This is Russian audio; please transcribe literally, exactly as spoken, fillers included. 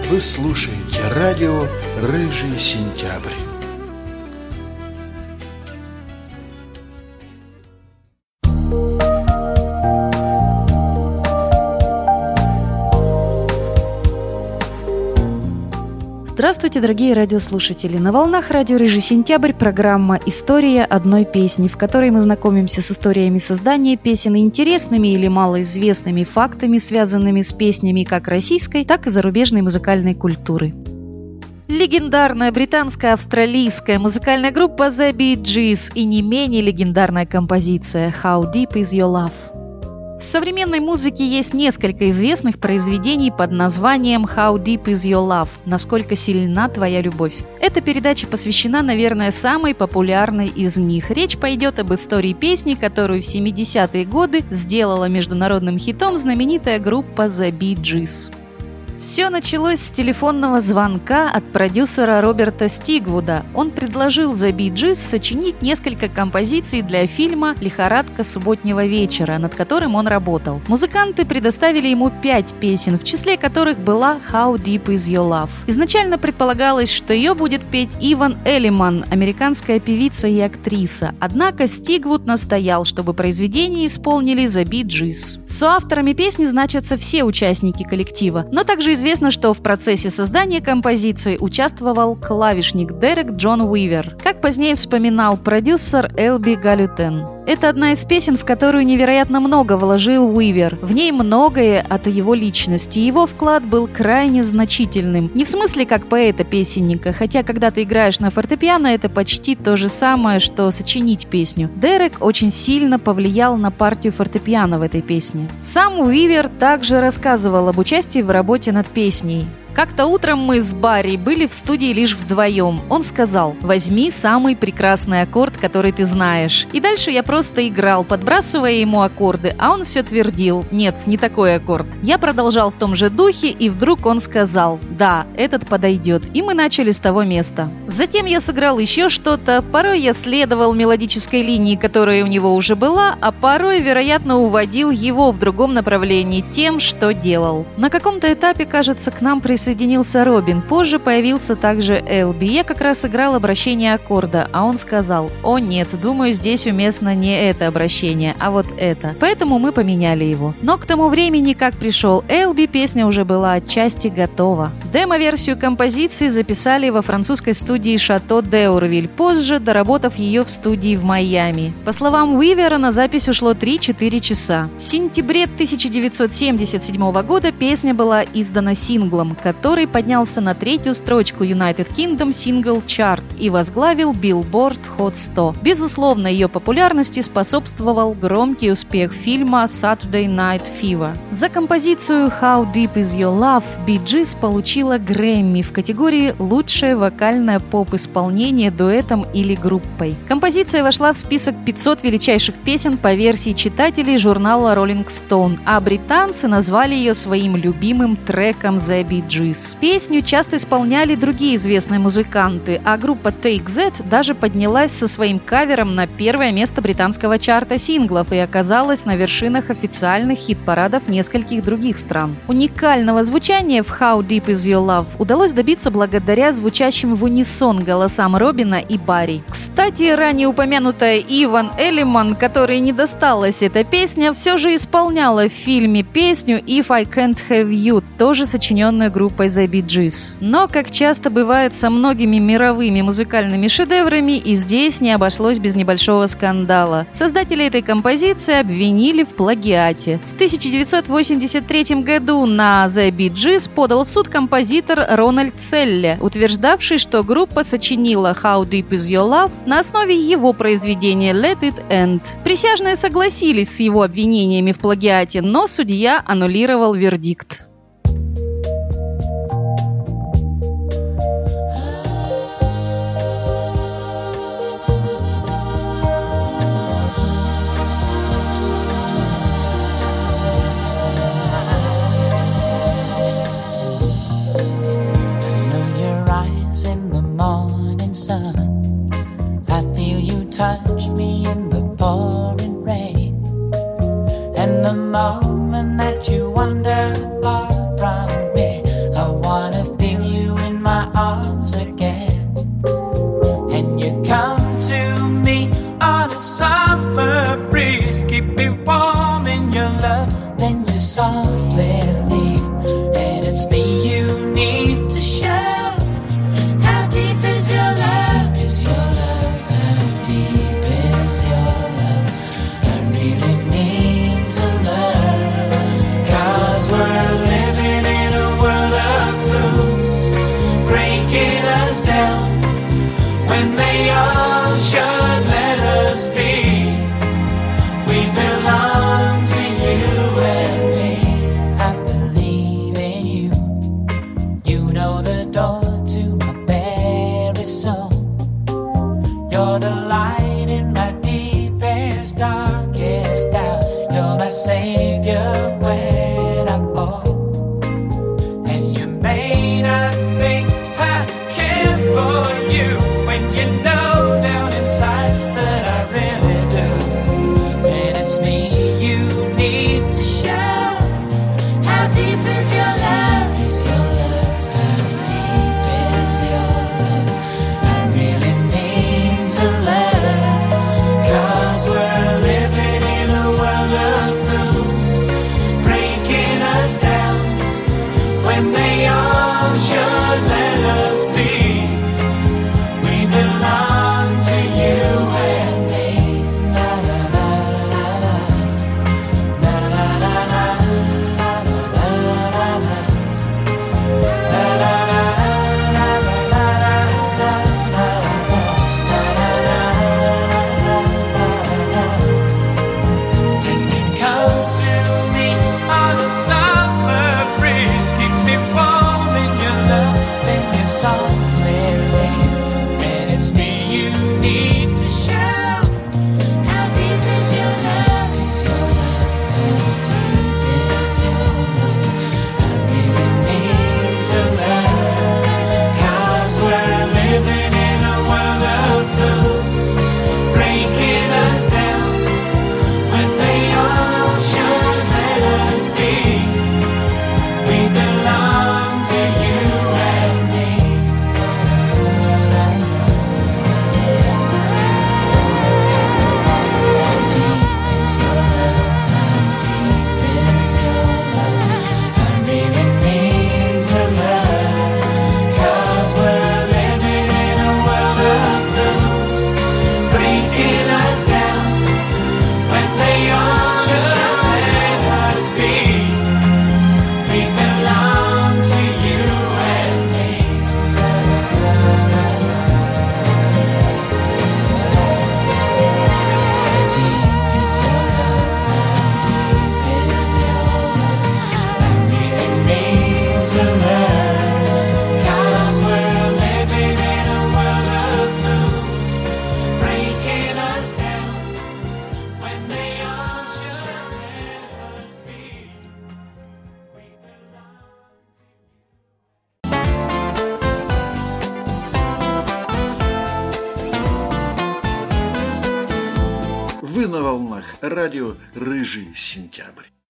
Вы слушаете радио «Рыжий сентябрь». Здравствуйте, дорогие радиослушатели! На волнах радио «Рыжий сентябрь» программа «История одной песни», в которой мы знакомимся с историями создания песен и интересными или малоизвестными фактами, связанными с песнями как российской, так и зарубежной музыкальной культуры. Легендарная британско-австралийская музыкальная группа The Bee Gees и не менее легендарная композиция «How Deep Is Your Love». В современной музыке есть несколько известных произведений под названием «How Deep Is Your Love» – «Насколько сильна твоя любовь». Эта передача посвящена, наверное, самой популярной из них. Речь пойдет об истории песни, которую в семидесятые годы сделала международным хитом знаменитая группа The Bee Gees. Все началось с телефонного звонка от продюсера Роберта Стигвуда. Он предложил The Bee Gees сочинить несколько композиций для фильма «Лихорадка субботнего вечера», над которым он работал. Музыканты предоставили ему пять песен, в числе которых была «How Deep Is Your Love». Изначально предполагалось, что ее будет петь Иван Эллиман, американская певица и актриса. Однако Стигвуд настоял, чтобы произведение исполнили The Bee Gees. Соавторами песни значатся все участники коллектива, но также известно, что в процессе создания композиции участвовал клавишник Дерек Джон Уивер. Как позднее вспоминал продюсер Элби Галютен. Это одна из песен, в которую невероятно много вложил Уивер. В ней многое от его личности. Его вклад был крайне значительным. Не в смысле как поэта-песенника, хотя когда ты играешь на фортепиано, это почти то же самое, что сочинить песню. Дерек очень сильно повлиял на партию фортепиано в этой песне. Сам Уивер также рассказывал об участии в работе над песней. Как-то утром мы с Барри были в студии лишь вдвоем. Он сказал: «Возьми самый прекрасный аккорд, который ты знаешь». И дальше я просто играл, подбрасывая ему аккорды, а он все твердил: «Нет, не такой аккорд». Я продолжал в том же духе, и вдруг он сказал: «Да, этот подойдет». И мы начали с того места. Затем я сыграл еще что-то. Порой я следовал мелодической линии, которая у него уже была, а порой, вероятно, уводил его в другом направлении тем, что делал. На каком-то этапе, кажется, к нам присоединился Присоединился Робин, позже появился также Элби. Я как раз играл обращение аккорда, а он сказал: «О нет, думаю, здесь уместно не это обращение, а вот это». Поэтому мы поменяли его. Но к тому времени, как пришел Элби, песня уже была отчасти готова. Демо-версию композиции записали во французской студии Шато Деурвиль, позже доработав ее в студии в Майами. По словам Уивера, на запись ушло три-четыре часа. В сентябре тысяча девятьсот семьдесят седьмого года песня была издана синглом, который поднялся на третью строчку United Kingdom Single Chart и возглавил Billboard Hot сто. Безусловно, ее популярности способствовал громкий успех фильма Saturday Night Fever. За композицию How Deep Is Your Love Bee Gees получила Грэмми в категории «Лучшее вокальное поп-исполнение дуэтом или группой». Композиция вошла в список пятисот величайших песен по версии читателей журнала Rolling Stone, а британцы назвали ее своим любимым треком The Bee Gees. Песню часто исполняли другие известные музыканты, а группа Take That даже поднялась со своим кавером на первое место британского чарта синглов и оказалась на вершинах официальных хит-парадов нескольких других стран. Уникального звучания в How Deep Is Your Love удалось добиться благодаря звучащим в унисон голосам Робина и Барри. Кстати, ранее упомянутая Иван Эллиман, которой не досталась эта песня, все же исполняла в фильме песню If I Can't Have You, тоже сочиненную группой The Bee Gees. Но, как часто бывает со многими мировыми музыкальными шедеврами, и здесь не обошлось без небольшого скандала. Создатели этой композиции обвинили в плагиате. В тысяча девятьсот восемьдесят третьем году на The Bee Gees подал в суд композитор Рональд Селле, утверждавший, что группа сочинила How Deep Is Your Love на основе его произведения Let It End. Присяжные согласились с его обвинениями в плагиате, но судья аннулировал вердикт. Touch me in the pouring rain, and the moment that you wander far from me, I wanna feel my savior when I fall. And you may not think I care for you when you know down inside that I really do. And it's me you need to show. How deep is your love? Is your love? How deep is your love? I really mean to learn. 'Cause we're living in a world of fools, breaking us down when they all should let us be. We belong to you and me. Na na na na na. Na na na na. Na na na na na. Na na na na na na na. Can you come to me on a summer breeze? Keep me warm in your love and your softly rain. And it's me you need to show. How deep is your love? Is your love? How deep is your love? I really need to learn. 'Cause we're living in a world of fools, breaking us down when they all should let us be. We belong to you and me. How deep is your love? How deep is your love? I really mean to learn. 'Cause we're living in a world of fools, breaking us down when they all should let us be. We belong to you and me. How deep is your love? How deep is your love? I really mean to learn. 'Cause we're living in a world of fools, breaking us down when they all should let us be. We belong. Вы на волнах радио «Рыжий сентябрь».